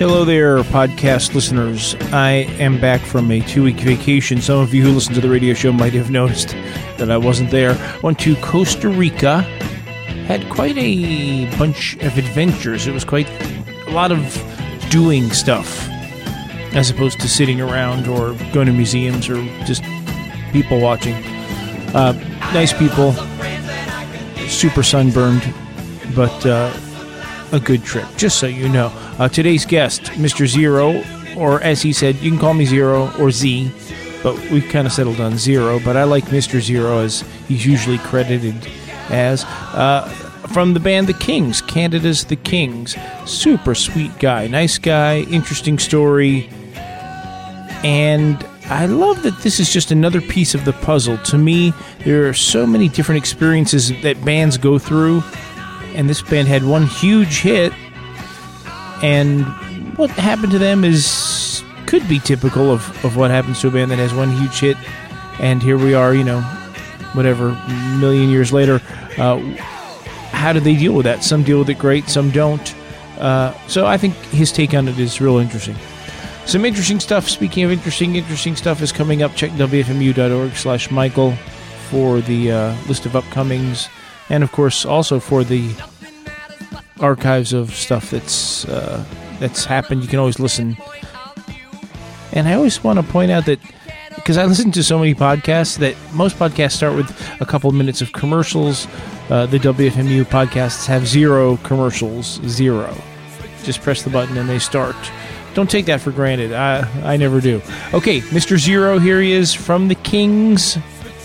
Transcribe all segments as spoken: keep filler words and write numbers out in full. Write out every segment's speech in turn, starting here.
Hello there, podcast listeners. I am back from a two-week vacation. Some of you who listen to the radio show might have noticed that I wasn't there. Went to Costa Rica. Had quite a bunch of adventures. It was quite a lot of doing stuff, as opposed to sitting around or going to museums or just people watching. Uh, nice people. Super sunburned, but uh, a good trip, just so you know. Uh, today's guest, Mister Zero, or as he said, you can call me Zero or Z, but we've kind of settled on Zero, but I like Mister Zero as he's usually credited as, uh, from the band The Kings, Canada's The Kings. Super sweet guy, nice guy, interesting story, and I love that this is just another piece of the puzzle. To me, there are so many different experiences that bands go through, and this band had one huge hit, and what happened to them is could be typical of, of what happens to a band that has one huge hit, and here we are, you know, whatever, million years later. Uh, how do they deal with that? Some deal with it great, some don't. Uh, so I think his take on it is real interesting. Some interesting stuff. Speaking of interesting, interesting stuff is coming up. Check W F M U dot org slash Michael for the uh, list of upcomings, and of course also for the archives of stuff that's uh, that's happened. You can always listen. And I always want to point out that, because I listen to so many podcasts, that most podcasts start with a couple of minutes of commercials. Uh, the W F M U podcasts have zero commercials. Zero. Just press the button and they start. Don't take that for granted. I, I never do. Okay, Mister Zero, here he is from The Kings.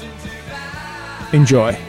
Enjoy.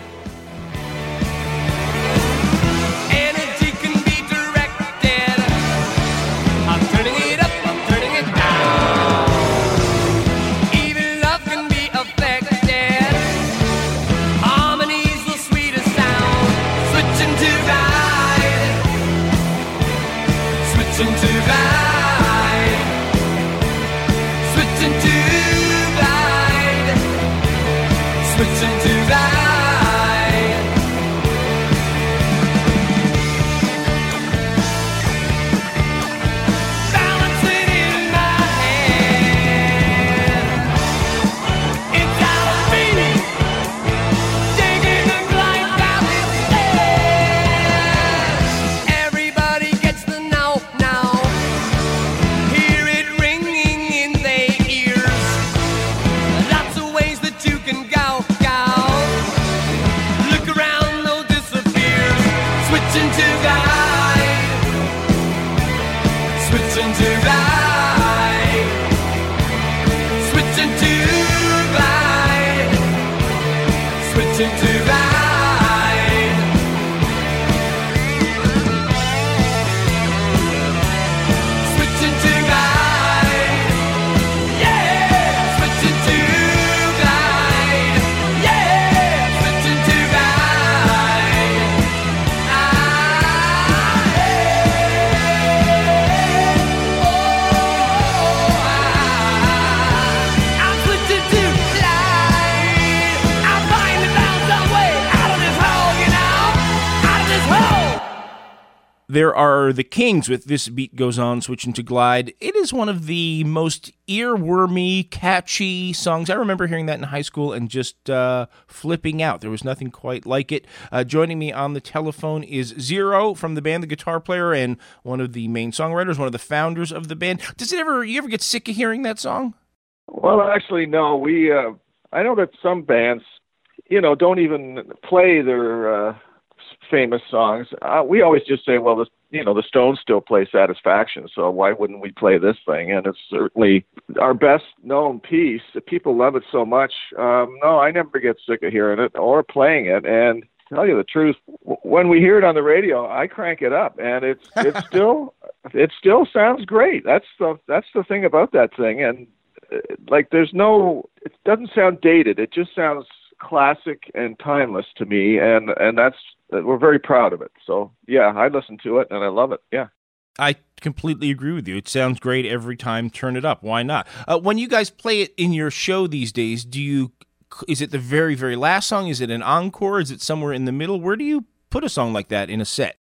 There are The Kings with This Beat Goes On, switching to Glide. It is one of the most earwormy, catchy songs. I remember hearing that in high school and just uh, flipping out. There was nothing quite like it. Uh, joining me on the telephone is Zero from the band, the guitar player, and one of the main songwriters, one of the founders of the band. Does it ever, you ever get sick of hearing that song? Well, actually, no. We, uh, I know that some bands, you know, don't even play their... Uh, famous songs. Uh, we always just say, well, the, you know, the Stones still play Satisfaction, so why wouldn't we play this thing? And it's certainly our best known piece. People love it so much. Um, no, I never get sick of hearing it or playing it. And to tell you the truth, w- when we hear it on the radio, I crank it up, and it's it's still it still sounds great. That's the that's the thing about that thing. And uh, like, there's no, it doesn't sound dated. It just sounds classic and timeless to me, and and that's we're very proud of it. So yeah, I listen to it and I love it. Yeah, I completely agree with you. It sounds great every time. Turn it up. Why not? Uh, when you guys play it in your show these days, do you? Is it the very very last song? Is it an encore? Is it somewhere in the middle? Where do you put a song like that in a set?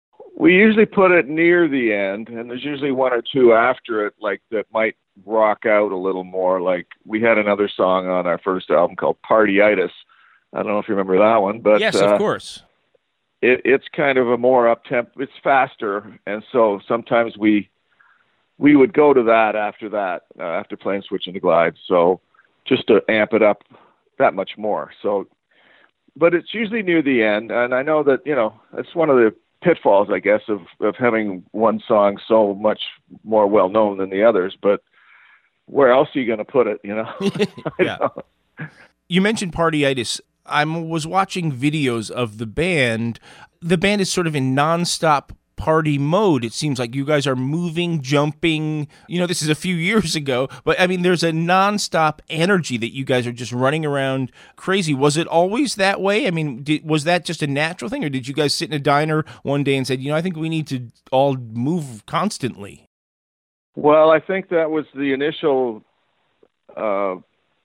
We usually put it near the end, and there's usually one or two after it, like that might rock out a little more. Like we had another song on our first album called Partyitis. I don't know if you remember that one, but yes, uh, of course. It, it's kind of a more up tempo. It's faster, and so sometimes we we would go to that after that, uh, after playing Switching to Glide. So just to amp it up that much more. So, but it's usually near the end, and I know that you know it's one of the pitfalls, I guess, of of having one song so much more well known than the others. But where else are you going to put it? You know? Yeah. know. You mentioned Partyitis. I was watching videos of the band. The band is sort of in nonstop party mode. It seems like you guys are moving, jumping. You know, this is a few years ago, but I mean, there's a nonstop energy that you guys are just running around crazy. Was it always that way? I mean, did, was that just a natural thing, or did you guys sit in a diner one day and said, you know, I think we need to all move constantly? Well, I think that was the initial, uh,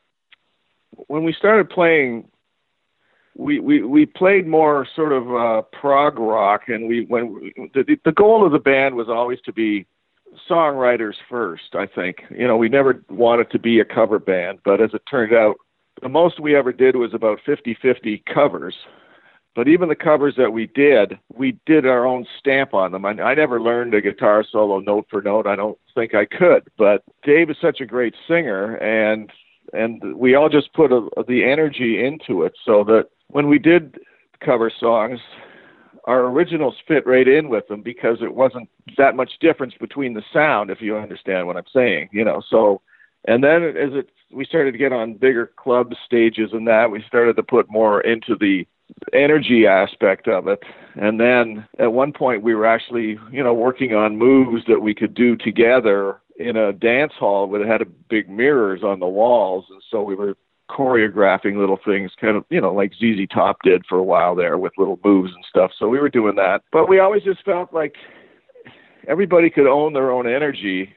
when we started playing, we, we, we played more sort of uh, prog rock, and we when we, the, the goal of the band was always to be songwriters first, I think. You know, we never wanted to be a cover band, but as it turned out, the most we ever did was about fifty-fifty covers. But even the covers that we did, we did our own stamp on them. I, I never learned a guitar solo note for note. I don't think I could. But Dave is such a great singer, and and we all just put a, the energy into it so that when we did cover songs, our originals fit right in with them because it wasn't that much difference between the sound, if you understand what I'm saying. You know, so, and then as it we started to get on bigger club stages and that, we started to put more into the energy aspect of it. And then at one point we were actually, you know, working on moves that we could do together in a dance hall that had a big mirrors on the walls. And so we were choreographing little things kind of, you know, like Z Z Top did for a while there with little moves and stuff. So we were doing that, but we always just felt like everybody could own their own energy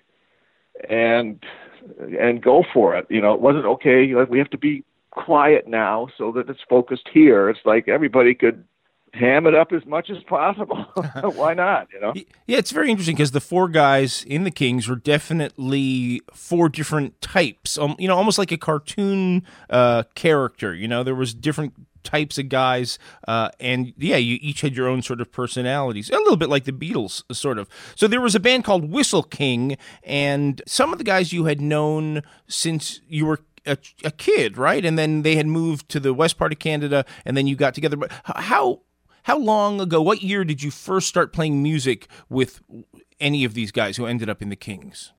and, and go for it. You know, it wasn't okay. Like we have to be quiet now so that it's focused here. It's like everybody could ham it up as much as possible. Why not, you know? Yeah, it's very interesting because the four guys in the Kings were definitely four different types, um, you know, almost like a cartoon uh, character. You know, there was different types of guys, uh, and yeah, you each had your own sort of personalities, a little bit like the Beatles, sort of. So there was a band called Whistle King, and some of the guys you had known since you were A, a kid, right? And then they had moved to the west part of Canada, and then you got together. But how how long ago, what year did you first start playing music with any of these guys who ended up in the Kings?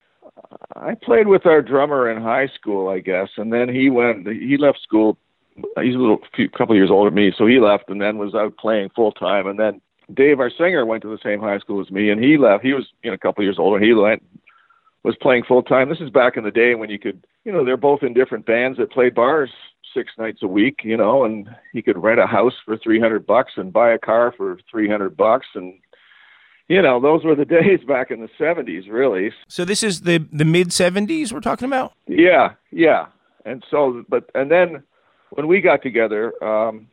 I played with our drummer in high school, I guess, and then he went. He left school. He's a little few, couple years older than me, so he left, and then was out playing full time. And then Dave, our singer, went to the same high school as me, and he left. He was, you know, a couple years older. He went. was playing full time. This is back in the day when you could, you know, they're both in different bands that played bars six nights a week, you know, and he could rent a house for three hundred bucks and buy a car for three hundred bucks. And, you know, those were the days back in the seventies, really. So this is the, the mid seventies we're talking about? Yeah. Yeah. And so, but, and then when we got together, um,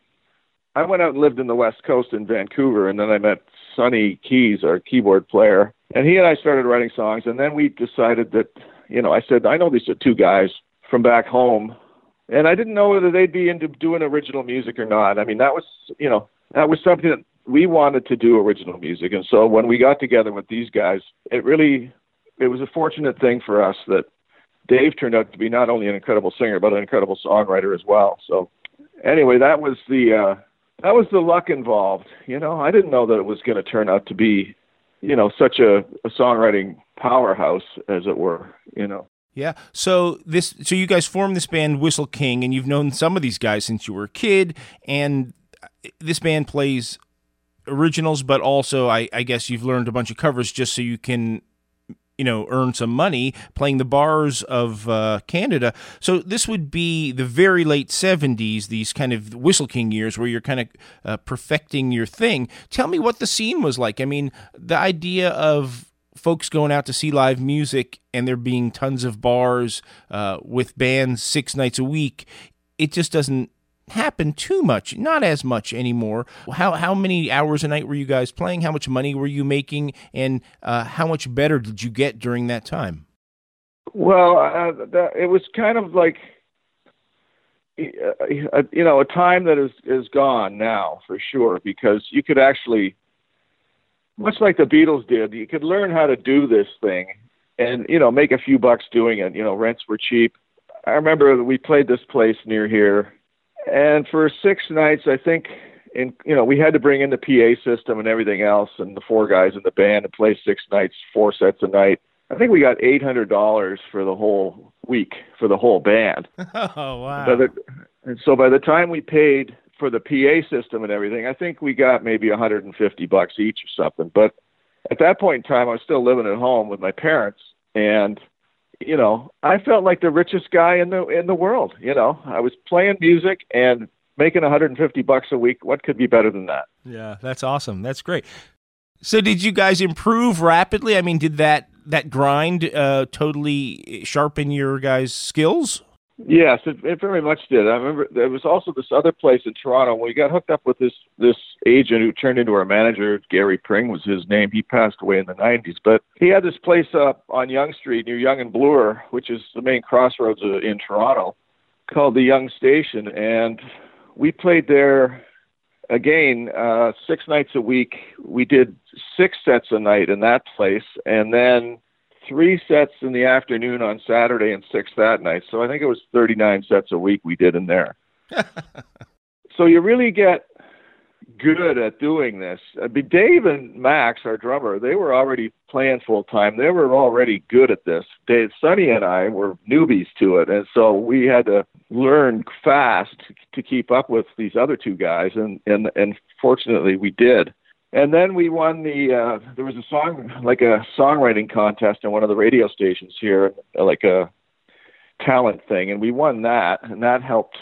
I went out and lived in the West Coast in Vancouver, and then I met Sonny Keys, our keyboard player, and he and I started writing songs. And then we decided that, you know, I said, I know these are two guys from back home, and I didn't know whether they'd be into doing original music or not. I mean, that was, you know, that was something that we wanted to do, original music. And so when we got together with these guys, it really, it was a fortunate thing for us that Dave turned out to be not only an incredible singer, but an incredible songwriter as well. So anyway, that was the, uh, that was the luck involved. You know, I didn't know that it was going to turn out to be, you know, such a, a songwriting powerhouse, as it were, you know. Yeah. So this, so you guys formed this band Whistle King, and you've known some of these guys since you were a kid, and this band plays originals, but also I, I guess you've learned a bunch of covers just so you can, you know, earn some money playing the bars of uh, Canada. So this would be the very late seventies, these kind of Whistle King years where you're kind of uh, perfecting your thing. Tell me what the scene was like. I mean, the idea of folks going out to see live music and there being tons of bars uh, with bands six nights a week, it just doesn't happen too much, not as much anymore. How how many hours a night were you guys playing? How much money were you making? And uh, how much better did you get during that time? Well, uh, that, it was kind of like, uh, you know, a time that is, is gone now for sure, because you could actually, much like the Beatles did, you could learn how to do this thing and, you know, make a few bucks doing it. You know, rents were cheap. I remember we played this place near here, and for six nights, I think, in, you know, we had to bring in the P A system and everything else, and the four guys in the band, and play six nights, four sets a night. I think we got eight hundred dollars for the whole week for the whole band. Oh, wow. By the, and so by the time we paid for the P A system and everything, I think we got maybe one hundred fifty bucks each or something. But at that point in time, I was still living at home with my parents, and you know, I felt like the richest guy in the in the world. You know, I was playing music and making one hundred fifty bucks a week. What could be better than that? Yeah, that's awesome. That's great. So, did you guys improve rapidly? I mean, did that that grind uh, totally sharpen your guys' skills? Yes, it, it very much did. I remember there was also this other place in Toronto. We got hooked up with this this agent who turned into our manager. Gary Pring was his name. He passed away in the nineties. But he had this place up on Yonge Street near Yonge and Bloor, which is the main crossroads in Toronto, called the Yonge Station. And we played there, again, uh, six nights a week. We did six sets a night in that place. And then three sets in the afternoon on Saturday and six that night. So I think it was thirty-nine sets a week we did in there. So you really get good at doing this. I mean, Dave and Max, our drummer, they were already playing full time. They were already good at this. Dave, Sonny and I were newbies to it. And so we had to learn fast to keep up with these other two guys. And, and, and fortunately we did. And then we won the, uh, there was a song, like a songwriting contest on one of the radio stations here, like a talent thing. And we won that, and that helped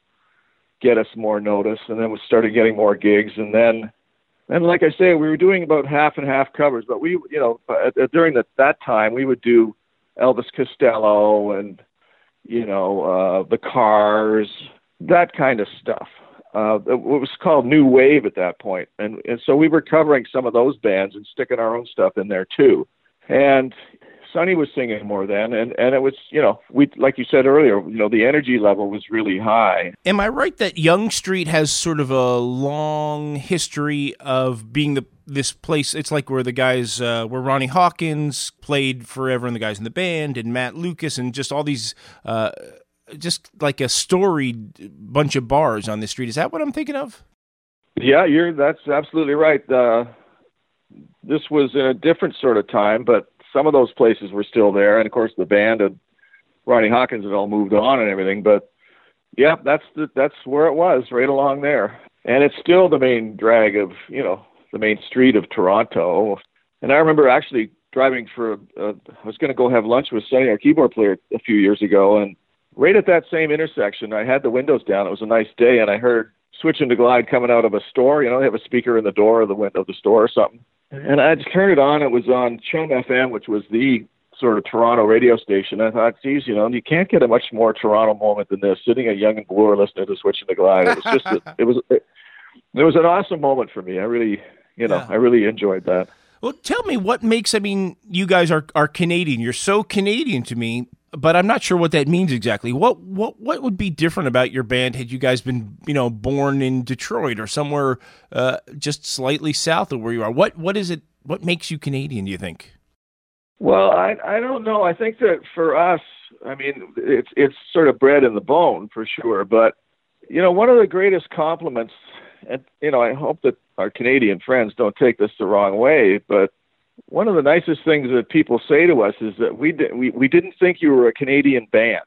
get us more notice. And then we started getting more gigs. And then, and like I say, we were doing about half and half covers, but we, you know, during the, that time, we would do Elvis Costello and, you know, uh, the Cars, that kind of stuff. Uh, it was called New Wave at that point. And, and so we were covering some of those bands and sticking our own stuff in there too. And Sonny was singing more then. And, and it was, you know, we, like you said earlier, you know, the energy level was really high. Am I right that Yonge Street has sort of a long history of being the, this place? It's like where the guys, uh, where Ronnie Hawkins played forever and the guys in the band, and Matt Lucas, and just all these, uh, just like a storied bunch of bars on the street. Is that what I'm thinking of? Yeah, you're, that's absolutely right. Uh, this was in a different sort of time, but some of those places were still there. And of course the band and Ronnie Hawkins had all moved on and everything, but yeah, that's the, that's where it was, right along there. And it's still the main drag of, you know, the main street of Toronto. And I remember actually driving for, uh, I was going to go have lunch with Sonny, our keyboard player, a few years ago, and right at that same intersection, I had the windows down. It was a nice day, and I heard Switching to Glide coming out of a store. You know, they have a speaker in the door of the window of the store or something. And I just turned it on. It was on Chum F M, which was the sort of Toronto radio station. I thought, geez, you know, you can't get a much more Toronto moment than this, sitting at Yonge and Bloor listening to Switching to Glide. It was just, a, it was, it, it was an awesome moment for me. I really, you know, yeah. I really enjoyed that. Well, tell me what makes, I mean, you guys are, are Canadian. You're so Canadian to me, but I'm not sure what that means exactly. What what what would be different about your band had you guys been, you know, born in Detroit or somewhere uh, just slightly south of where you are? What what is it? What makes you Canadian, do you think? Well, I I don't know. I think that for us, I mean, it's it's sort of bred in the bone for sure. But you know, one of the greatest compliments, and you know, I hope that our Canadian friends don't take this the wrong way, but one of the nicest things that people say to us is that we di- we we didn't think you were a Canadian band.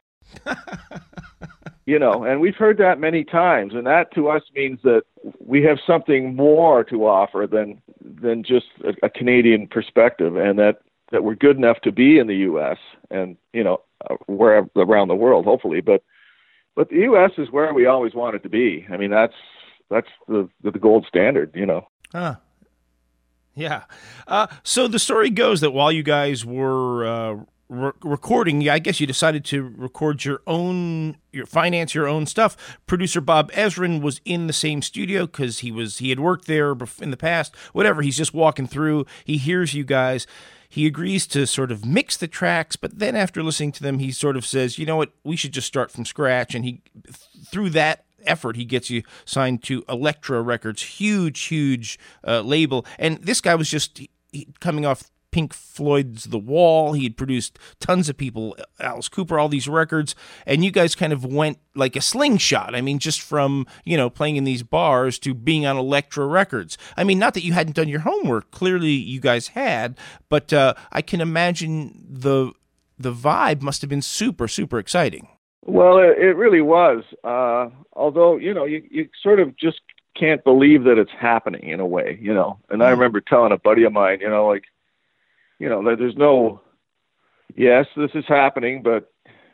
You know, and we've heard that many times, and that to us means that we have something more to offer than than just a, a Canadian perspective, and that, that we're good enough to be in the U S and, you know, uh, wherever around the world, hopefully. But but the U S is where we always wanted to be. I mean, that's that's the the gold standard, you know. Huh. Yeah. Uh, so the story goes that while you guys were uh, re- recording, yeah, I guess you decided to record your own, your finance your own stuff. Producer Bob Ezrin was in the same studio because he was he had worked there bef- in the past. Whatever, he's just walking through. He hears you guys. He agrees to sort of mix the tracks, but then after listening to them, he sort of says, "You know what? We should just start from scratch." And he, through that effort, he gets you signed to Elektra Records, huge, huge uh, label. And this guy was just he, coming off Pink Floyd's The Wall. He had produced tons of people, Alice Cooper, all these records, and you guys kind of went like a slingshot. I mean, just from, you know, playing in these bars to being on Elektra Records. I mean, not that you hadn't done your homework. Clearly you guys had, but uh, I can imagine the the vibe must have been super, super exciting. Well, it, it really was. Uh, although, you know, you, you sort of just can't believe that it's happening in a way, you know. And I remember telling a buddy of mine, you know, like, you know, that there's no, yes, this is happening, but,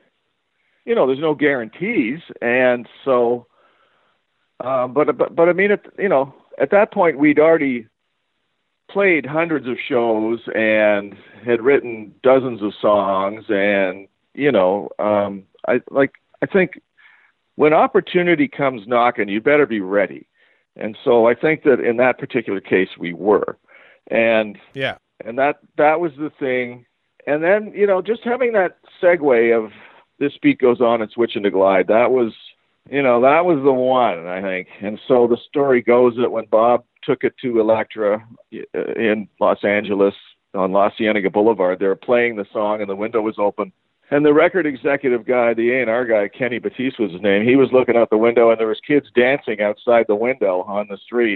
you know, there's no guarantees. And so, uh, but, but, but I mean, at, you know, at that point, we'd already played hundreds of shows and had written dozens of songs. And, you know, um, I like, I think when opportunity comes knocking, you better be ready. And so I think that in that particular case, we were. And yeah. And that, that was the thing. And then, you know, just having that segue of This Beat Goes On and Switching to Glide, that was, you know, that was the one, I think. And so the story goes that when Bob took it to Elektra in Los Angeles on La Cienega Boulevard, they were playing the song and the window was open. And the record executive guy, the A and R guy, Kenny Batiste was his name, he was looking out the window and there was kids dancing outside the window on the street.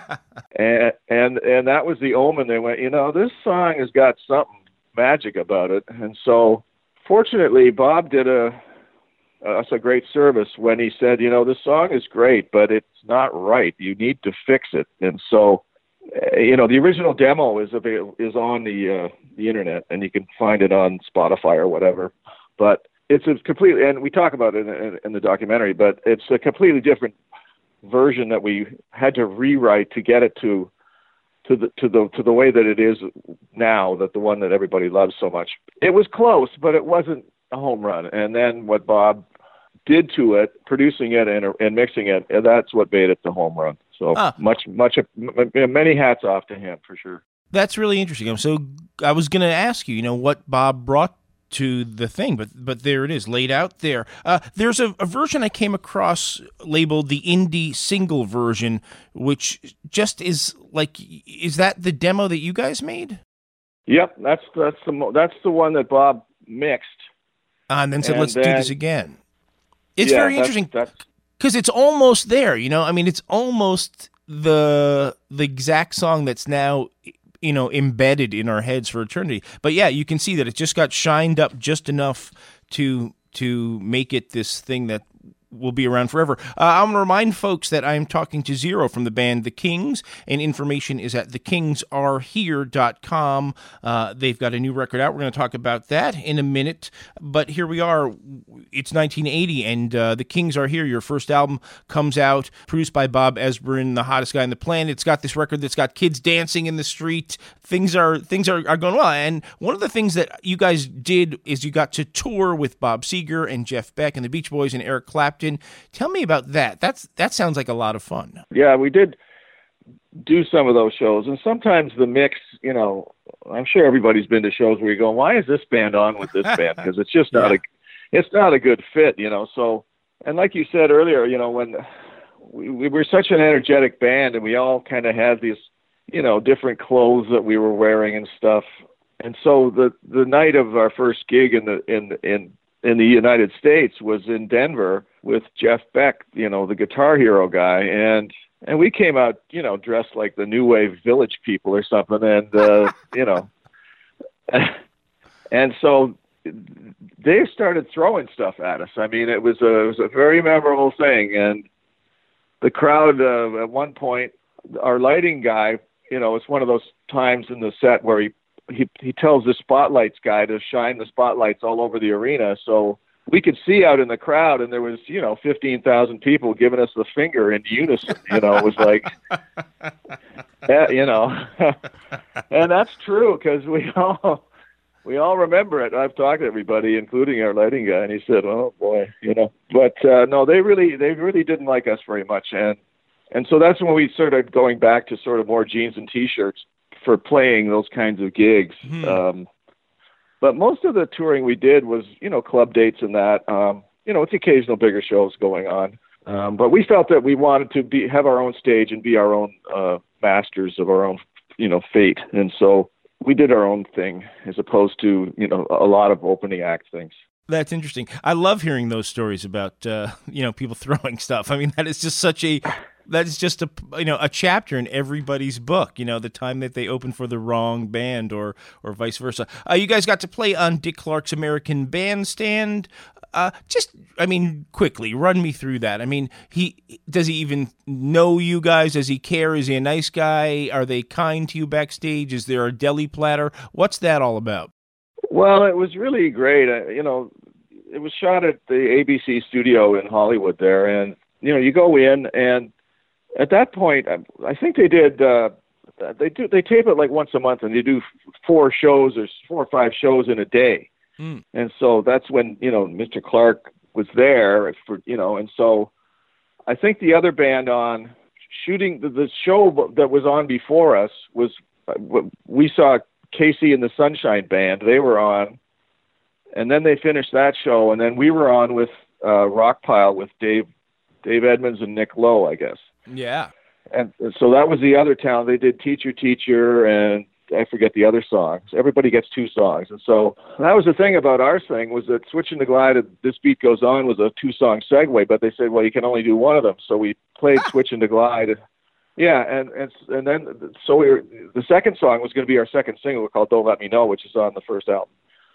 and and and that was the omen. They went, you know, this song has got something magic about it. And so fortunately, Bob did a us a great service when he said, you know, this song is great, but it's not right. You need to fix it. And so, you know, the original demo is avail- is on the uh, the internet, and you can find it on Spotify or whatever. But it's a completely, and we talk about it in, in the documentary, but it's a completely different version that we had to rewrite to get it to to the to the to the way that it is now, that the one that everybody loves so much. It was close, but it wasn't a home run. And then what Bob did to it, producing it and and mixing it, and that's what made it the home run. So uh, much much many hats off to him for sure. That's really interesting. So I was going to ask you, you know, what Bob brought to the thing, but but there it is, laid out there. Uh, there's a, a version I came across labeled the indie single version, which just is like, is that the demo that you guys made? Yep, that's that's the that's the one that Bob mixed, uh, and then said, and "Let's then, do this again." It's yeah, very interesting because it's almost there. You know, I mean, it's almost the the exact song that's now, you know, embedded in our heads for eternity. But yeah, you can see that it just got shined up just enough to to make it this thing that will be around forever. Uh, I'm going to remind folks that I'm talking to Zero from the band The Kings, and information is at the kings are here dot com. Uh, they've got a new record out. We're going to talk about that in a minute, but here we are. It's nineteen eighty, and uh, The Kings Are Here, your first album, comes out, produced by Bob Ezrin, the hottest guy on the planet. It's got this record that's got kids dancing in the street. Things are things are, are going well, and one of the things that you guys did is you got to tour with Bob Seger and Jeff Beck and the Beach Boys and Eric Clapton. Tell me about that. That's that sounds like a lot of fun. Yeah, we did do some of those shows, and sometimes the mix, you know, I'm sure everybody's been to shows where you go, why is this band on with this band? Because it's just not yeah. a, it's not a good fit, you know. So, and like you said earlier, you know, when we, we were such an energetic band, and we all kind of had these, you know, different clothes that we were wearing and stuff. And so the the night of our first gig in the in in in the United States was in Denver with Jeff Beck, you know, the Guitar Hero guy, and and we came out, you know, dressed like the New Wave Village People or something, and uh, you know, and so they started throwing stuff at us. I mean, it was a it was a very memorable thing, and the crowd uh, at one point, our lighting guy, you know, it's one of those times in the set where he he he tells the spotlights guy to shine the spotlights all over the arena, so we could see out in the crowd, and there was, you know, fifteen thousand people giving us the finger in unison. You know, it was like, yeah, you know, and that's true because we all we all remember it. I've talked to everybody, including our lighting guy, and he said, "Oh boy, you know." But uh, no, they really, they really didn't like us very much, and and so that's when we started going back to sort of more jeans and t-shirts for playing those kinds of gigs. Hmm. Um, but most of the touring we did was, you know, club dates and that. Um, you know, it's occasional bigger shows going on. Um, but we felt that we wanted to be have our own stage and be our own uh, masters of our own, you know, fate. And so we did our own thing as opposed to, you know, a lot of opening act things. That's interesting. I love hearing those stories about, uh, you know, people throwing stuff. I mean, that is just such a, that is just a, you know, a chapter in everybody's book, you know, the time that they open for the wrong band or, or vice versa. Uh, you guys got to play on Dick Clark's American Bandstand. Uh, just, I mean, quickly, run me through that. I mean, he does he even know you guys? Does he care? Is he a nice guy? Are they kind to you backstage? Is there a deli platter? What's that all about? Well, it was really great. Uh, you know, it was shot at the A B C studio in Hollywood there, and you know, you go in, and at that point, I, I think they did. Uh, they do they tape it like once a month, and they do four shows or four or five shows in a day. Mm. And so that's when, you know, Mister Clark was there for, you know, and so I think the other band on shooting the, the show that was on before us was, we saw Casey and the Sunshine Band. They were on, and then they finished that show. And then we were on with uh, Rockpile with Dave, Dave Edmonds and Nick Lowe, I guess. Yeah. And, and so that was the other town. They did Teacher, Teacher, and I forget the other songs. Everybody gets two songs. And so that was the thing about our thing, was that Switching to Glide and This Beat Goes On was a two-song segue, but they said, well, you can only do one of them. So we played Switching to Glide. Yeah, and, and and then so we were, the second song was going to be our second single called Don't Let Me Know, which is on the first album.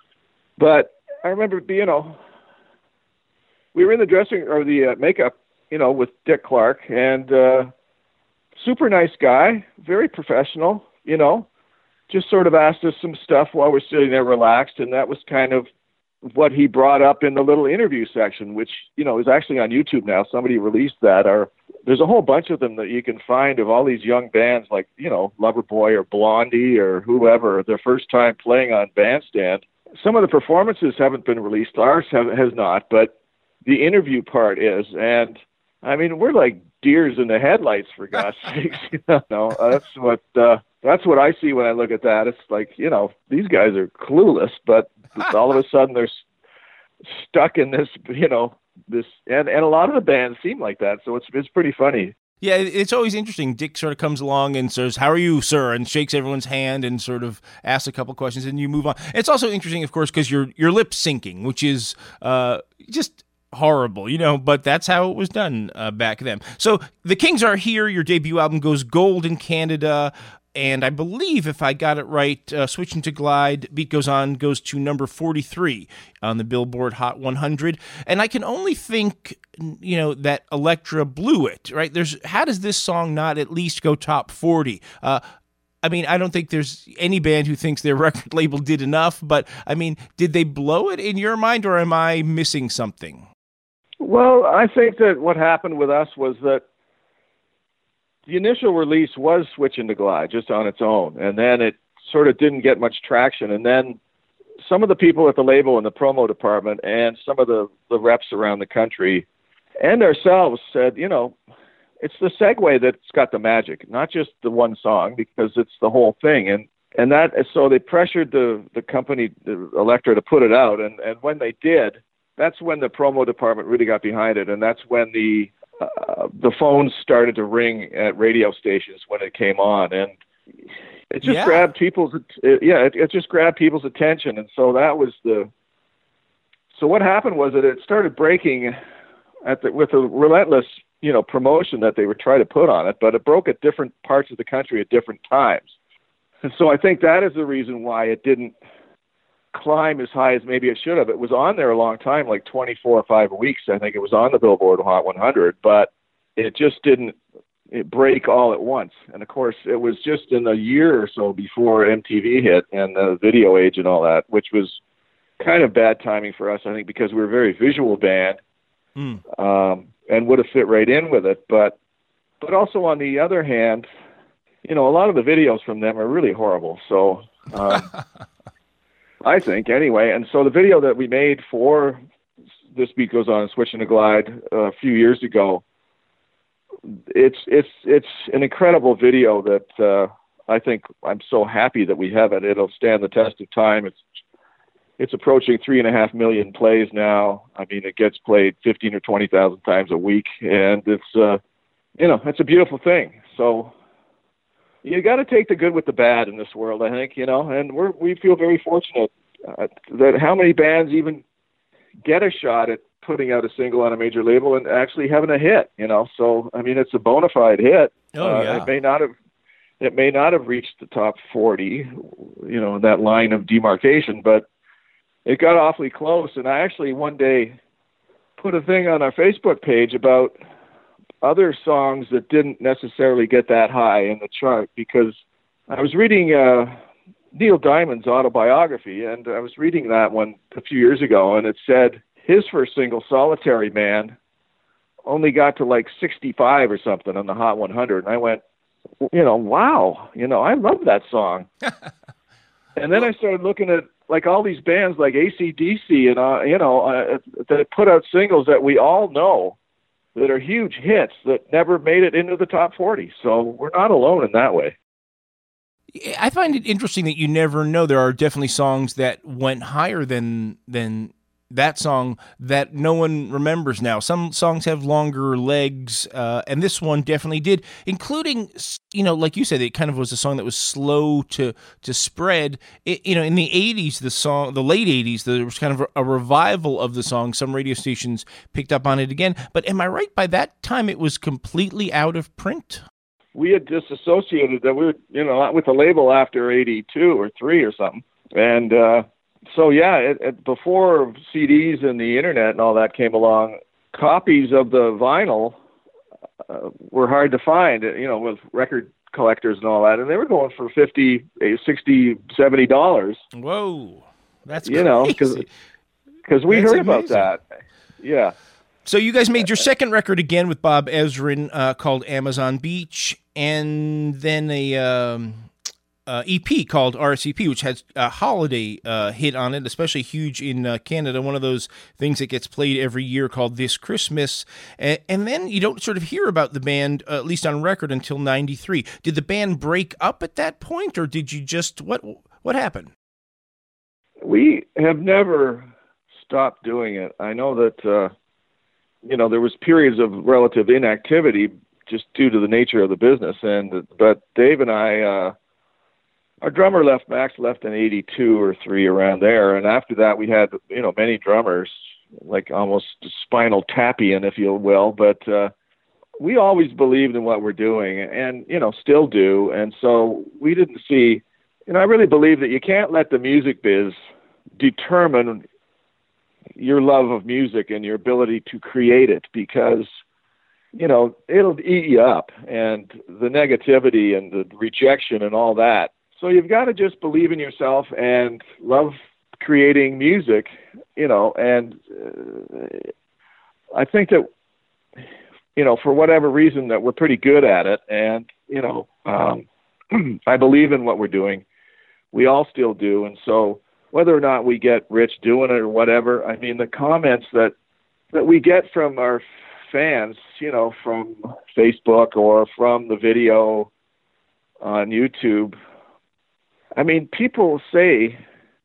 But I remember, you know, we were in the dressing or the uh, makeup, you know, with Dick Clark, and uh, super nice guy, very professional, you know. Just sort of asked us some stuff while we're sitting there relaxed, and that was kind of what he brought up in the little interview section, which, you know, is actually on YouTube now. Somebody released that. Or there's a whole bunch of them that you can find of all these young bands like, you know, Loverboy or Blondie or whoever, their first time playing on Bandstand. Some of the performances haven't been released. Ours have, has not, but the interview part is. And, I mean, we're like deers in the headlights, for God's sakes. You know, that's what... Uh, That's what I see when I look at that. It's like, you know, these guys are clueless, but all of a sudden they're stuck in this, you know, this, and, and a lot of the bands seem like that. So it's it's pretty funny. Yeah, it's always interesting. Dick sort of comes along and says, "How are you, sir?" and shakes everyone's hand and sort of asks a couple questions, and you move on. It's also interesting, of course, because you're you're lip syncing, which is uh, just horrible, you know, but that's how it was done uh, back then. So the Kings are here. Your debut album goes gold in Canada. And I believe, if I got it right, uh, Switching to Glide, Beat Goes On, goes to number forty-three on the Billboard Hot one hundred. And I can only think, you know, that Elektra blew it, right? There's how does this song not at least go top forty? Uh, I mean, I don't think there's any band who thinks their record label did enough, but, I mean, did they blow it in your mind, or am I missing something? Well, I think that what happened with us was that the initial release was Switching to Glide just on its own, and then it sort of didn't get much traction. And then some of the people at the label and the promo department and some of the, the reps around the country and ourselves said, you know, it's the segue that's got the magic, not just the one song, because it's the whole thing. And and that so they pressured the, the company, the Elektra, to put it out. And, and when they did, that's when the promo department really got behind it, and that's when the Uh, the phones started to ring at radio stations when it came on, and it just yeah. grabbed people's it, yeah it, it just grabbed people's attention. And so that was the so what happened was that it started breaking at the, with a relentless, you know, promotion that they would try to put on it, but it broke at different parts of the country at different times. And so I think that is the reason why it didn't climb as high as maybe it should have. It was on there a long time, like twenty-four or five weeks. I think it was on the Billboard Hot one hundred, but it just didn't it break all at once. And of course, it was just in a year or so before M T V hit and the video age and all that, which was kind of bad timing for us, I think, because we were a very visual band mm. um, and would have fit right in with it. But but also on the other hand, you know, a lot of the videos from them are really horrible. So. Um, I think, anyway. And so the video that we made for This Beat Goes On, Switching to Glide uh, a few years ago, it's it's it's an incredible video that uh, I think I'm so happy that we have it. It'll stand the test of time. It's it's approaching three and a half million plays now. I mean, it gets played fifteen or twenty thousand times a week, and it's uh, you know, it's a beautiful thing. So you got to take the good with the bad in this world, I think, you know, and we're we feel very fortunate uh, that how many bands even get a shot at putting out a single on a major label and actually having a hit, you know. So I mean, it's a bona fide hit. Oh, yeah. Uh, it may not have it may not have reached the top forty, you know, that line of demarcation, but it got awfully close. And I actually one day put a thing on our Facebook page about other songs that didn't necessarily get that high in the chart, because I was reading uh, Neil Diamond's autobiography, and I was reading that one a few years ago, and it said his first single, Solitary Man, only got to like sixty-five or something on the Hot one hundred. And I went, you know, wow, you know, I love that song. And then I started looking at like all these bands like A C D C and, uh, you know, uh, that put out singles that we all know that are huge hits that never made it into the top forty. So we're not alone in that way. I find it interesting that you never know. There are definitely songs that went higher than than that song that no one remembers now. Some songs have longer legs, uh, and this one definitely did, including, you know, like you said, it kind of was a song that was slow to to spread. It, you know, in the eighties, the song, the late eighties, there was kind of a, a revival of the song. Some radio stations picked up on it again. But am I right? By that time, it was completely out of print. We had disassociated that we were, you know, with the label after eighty-two or three or something. And uh, so, yeah, it, it, before C Ds and the internet and all that came along, copies of the vinyl uh, were hard to find, you know, with record collectors and all that. And they were going for fifty, sixty, seventy dollars. Whoa, that's you crazy. know, because because we that's heard amazing. about that. Yeah. So you guys made your second record again with Bob Ezrin uh, called Amazon Beach, and then a um, uh, E P called R S E P, which has a holiday uh, hit on it, especially huge in uh, Canada, one of those things that gets played every year called This Christmas. And, and then you don't sort of hear about the band, uh, at least on record, until ninety-three. Did the band break up at that point, or did you just, what what happened? We have never stopped doing it. I know that... Uh, you know, there was periods of relative inactivity just due to the nature of the business. And, but Dave and I, uh, our drummer left, Max left in eighty-two or three around there. And after that, we had, you know, many drummers, like almost spinal tapian, if you will. But, uh, we always believed in what we're doing and, you know, still do. And so we didn't see, you know, I really believe that you can't let the music biz determine your love of music and your ability to create it, because, you know, it'll eat you up, and the negativity and the rejection and all that. So you've got to just believe in yourself and love creating music, you know, and uh, I think that, you know, for whatever reason that we're pretty good at it. And, you know, um, I believe in what we're doing. We all still do. And so, whether or not we get rich doing it or whatever, I mean, the comments that, that we get from our fans, you know, from Facebook or from the video on YouTube, I mean, people say,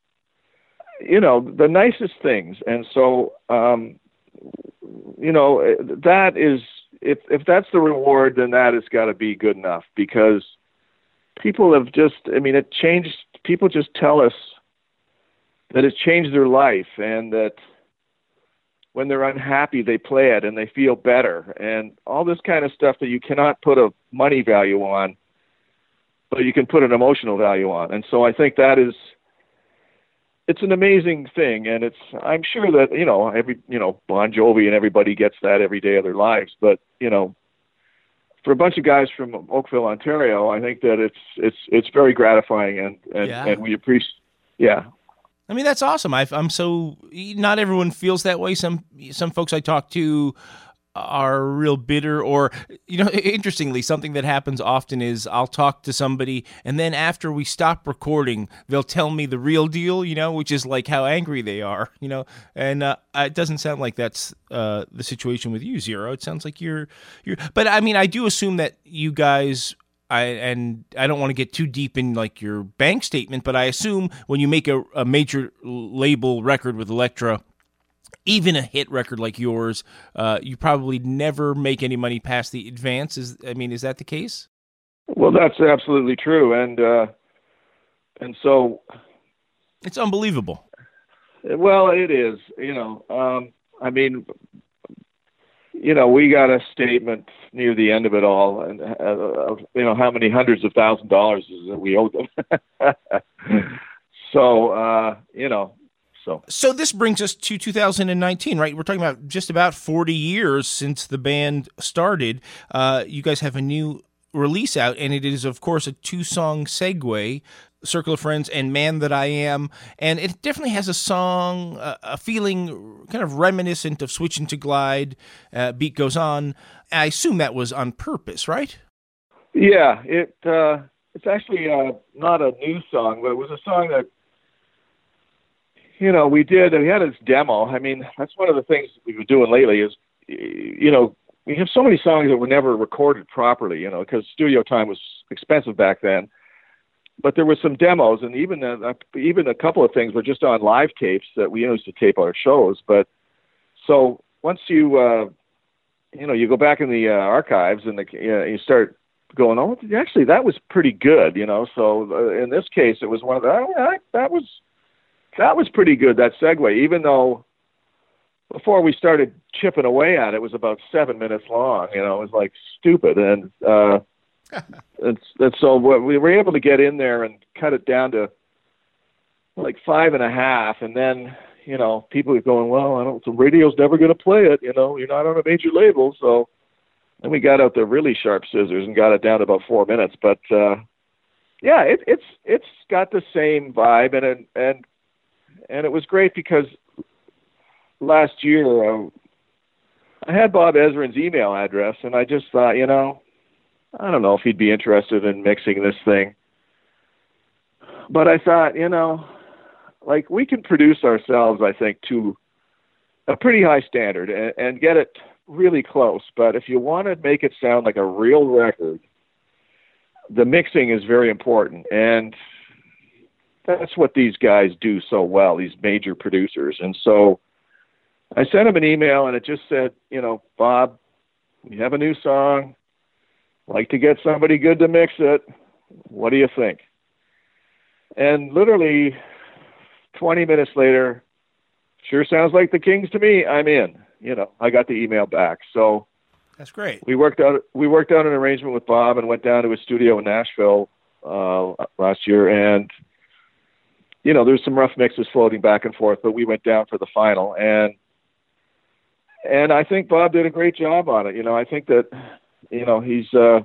you know, the nicest things. And so, um, you know, that is, if, if that's the reward, then that has got to be good enough, because people have just, I mean, it changed, people just tell us that it's changed their life, and that when they're unhappy, they play it and they feel better, and all this kind of stuff that you cannot put a money value on, but you can put an emotional value on. And so I think that is, it's an amazing thing. And it's, I'm sure that, you know, every, you know, Bon Jovi and everybody gets that every day of their lives. But, you know, for a bunch of guys from Oakville, Ontario, I think that it's, it's, it's very gratifying, and, and, yeah. and we appreciate, yeah. I mean, that's awesome. I've, I'm so, not everyone feels that way. Some some folks I talk to are real bitter, or, you know, interestingly, something that happens often is I'll talk to somebody, and then after we stop recording, they'll tell me the real deal, you know, which is like how angry they are, you know, and uh, it doesn't sound like that's uh, the situation with you, Zero. It sounds like you're, you're, but I mean, I do assume that you guys, I and I don't want to get too deep in like your bank statement, but I assume when you make a, a major label record with Elektra, even a hit record like yours, uh, you probably never make any money past the advance. Is I mean, is that the case? Well, that's absolutely true, and uh, and so it's unbelievable. Well, it is. You know, um, I mean, you know, we got a statement near the end of it all, and uh, you know how many hundreds of thousand dollars is that we owed them. so uh, you know. So. so this brings us to two thousand nineteen, right? We're talking about just about forty years since the band started. Uh, you guys have a new release out, and it is, of course, a two-song segue, Circle of Friends and Man That I Am. And it definitely has a song, uh, a feeling kind of reminiscent of Switching to Glide, uh, Beat Goes On. I assume that was on purpose, right? Yeah, it uh, it's actually uh, not a new song, but it was a song that, you know, we did, we had this demo. I mean, that's one of the things we've been doing lately is, you know, we have so many songs that were never recorded properly, you know, because studio time was expensive back then. But there were some demos, and even uh, even a couple of things were just on live tapes that we used to tape our shows. But so once you, uh, you know, you go back in the uh, archives and the, you, know, you start going, oh, actually, that was pretty good, you know. So uh, in this case, it was one of the, oh, yeah, that was, That was pretty good, that segue, even though before we started chipping away at it, it was about seven minutes long. You know, it was like stupid. And, uh, and, and so we were able to get in there and cut it down to like five and a half. And then, you know, people were going, well, I don't, the radio's never going to play it. You know, you're not on a major label. So then we got out the really sharp scissors and got it down to about four minutes. But, uh, yeah, it, it's, it's got the same vibe, and, and, and, And it was great because last year uh, I had Bob Ezrin's email address, and I just thought, you know, I don't know if he'd be interested in mixing this thing. But I thought, you know, like we can produce ourselves, I think, to a pretty high standard and, and get it really close. But if you want to make it sound like a real record, the mixing is very important. And that's what these guys do so well, these major producers. And so I sent him an email, and it just said, you know, Bob, we have a new song. Like to get somebody good to mix it. What do you think? And literally twenty minutes later, sure sounds like the Kings to me. I'm in. You know, I got the email back. So that's great. We worked out we worked out an arrangement with Bob and went down to his studio in Nashville uh, last year, and you know, there's some rough mixes floating back and forth, but we went down for the final, and and I think Bob did a great job on it. You know, I think that, you know, he's uh,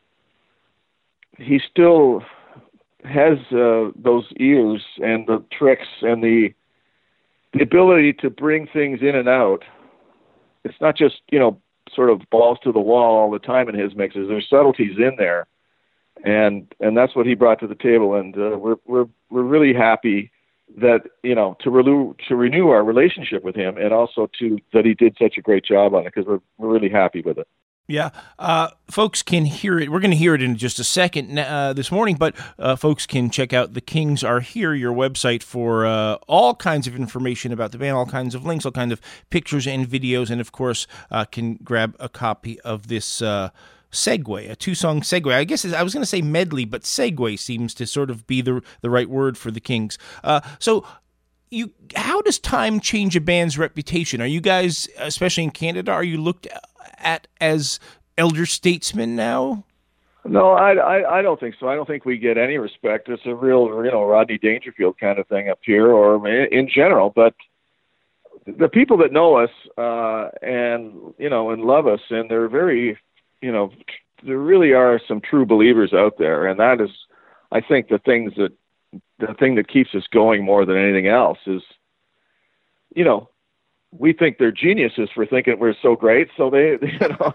he still has uh, those ears and the tricks and the the ability to bring things in and out. It's not just, you know, sort of balls to the wall all the time in his mixes. There's subtleties in there. And and that's what he brought to the table, and uh, we're we're we're really happy that, you know, to renew to renew our relationship with him, and also to that he did such a great job on it, because we're we're really happy with it. Yeah, uh, folks can hear it. We're going to hear it in just a second uh, this morning, but uh, folks can check out The Kings Are Here, your website, for uh, all kinds of information about the band, all kinds of links, all kinds of pictures and videos, and of course uh, can grab a copy of this Uh, segue, a two-song segue. I guess I was going to say medley, but segue seems to sort of be the the right word for the Kings. Uh, so, you, how does time change a band's reputation? Are you guys, especially in Canada, are you looked at as elder statesmen now? No, I, I, I don't think so. I don't think we get any respect. It's a real, you know, Rodney Dangerfield kind of thing up here, or in general. But the people that know us uh, and you know and love us, and they're very, you know, there really are some true believers out there, and that is, I think, the things that the thing that keeps us going more than anything else is, you know, we think they're geniuses for thinking we're so great. So they, you know.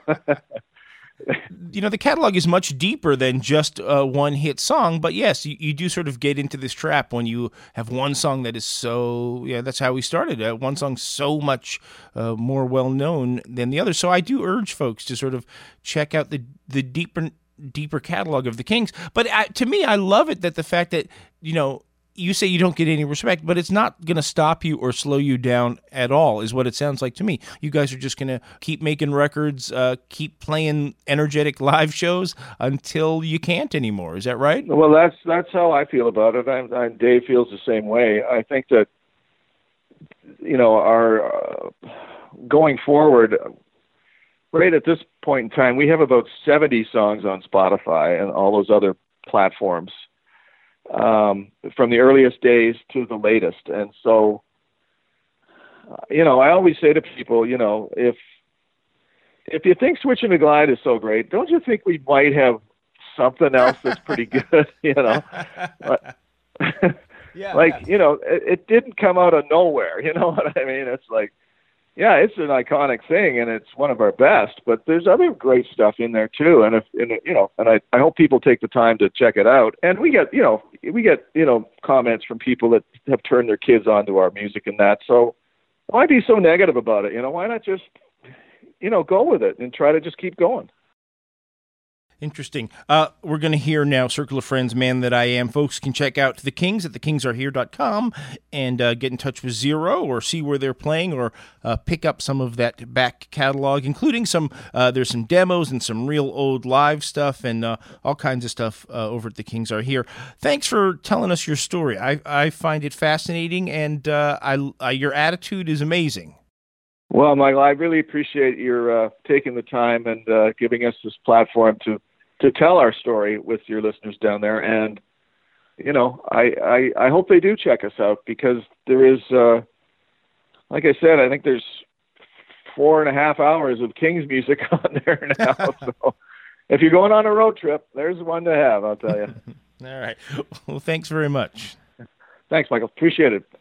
You know, the catalog is much deeper than just uh, one hit song, but yes, you, you do sort of get into this trap when you have one song that is so, yeah, that's how we started. Uh, one song so much uh, more well-known than the other. So I do urge folks to sort of check out the, the deeper deeper catalog of the Kings. But uh, to me, I love it that the fact that, you know, you say you don't get any respect, but it's not going to stop you or slow you down at all, is what it sounds like to me. You guys are just going to keep making records, uh, keep playing energetic live shows until you can't anymore. Is that right? Well, that's that's how I feel about it. I, I, Dave feels the same way. I think that, you know, our uh, going forward, right at this point in time, we have about seventy songs on Spotify and all those other platforms. Um, from the earliest days to the latest. And so, uh, you know, I always say to people, you know, if, if you think Switching to Glide is so great, don't you think we might have something else that's pretty good, you know? But, yeah, like, yeah. you know, it, it didn't come out of nowhere. You know what I mean? It's like, yeah, it's an iconic thing and it's one of our best, but there's other great stuff in there too. And if, and, you know, and I, I hope people take the time to check it out. And we get, you know, we get, you know, comments from people that have turned their kids onto our music and that. So why be so negative about it? You know, why not just, you know, go with it and try to just keep going. Interesting. Uh, we're going to hear now Circle of Friends, Man That I Am. Folks can check out The Kings at the kings are here dot com and uh, get in touch with Zero or see where they're playing or uh, pick up some of that back catalog, including some, uh, there's some demos and some real old live stuff and uh, all kinds of stuff uh, over at The Kings Are Here. Thanks for telling us your story. I, I find it fascinating and uh, I, I, your attitude is amazing. Well, Michael, I really appreciate your uh, taking the time and uh, giving us this platform to to tell our story with your listeners down there. And, you know, I, I, I hope they do check us out because there is, uh, like I said, I think there's four and a half hours of Kings music on there now. So if you're going on a road trip, there's one to have, I'll tell you. All right. Well, thanks very much. Thanks, Michael. Appreciate it.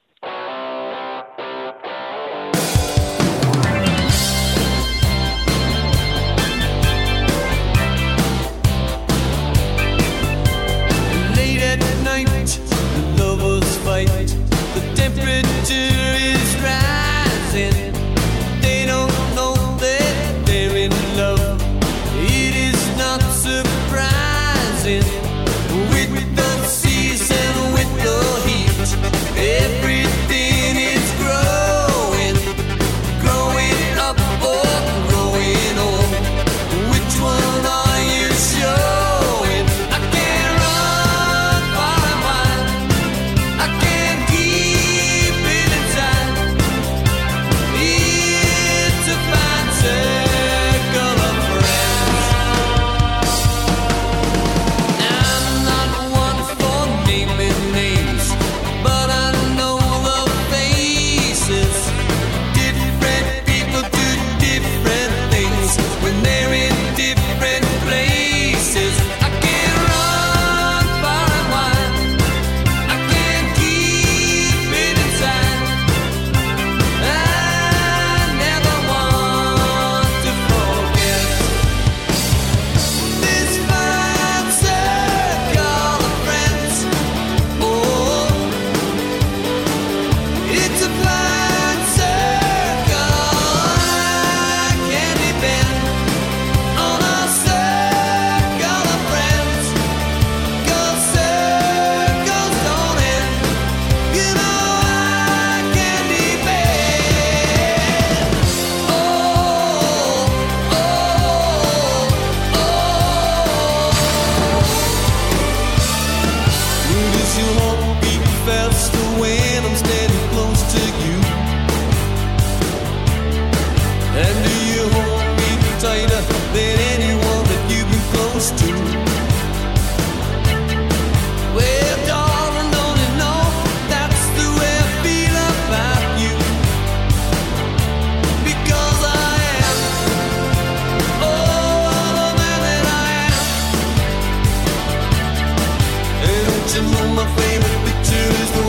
My favorite picture is the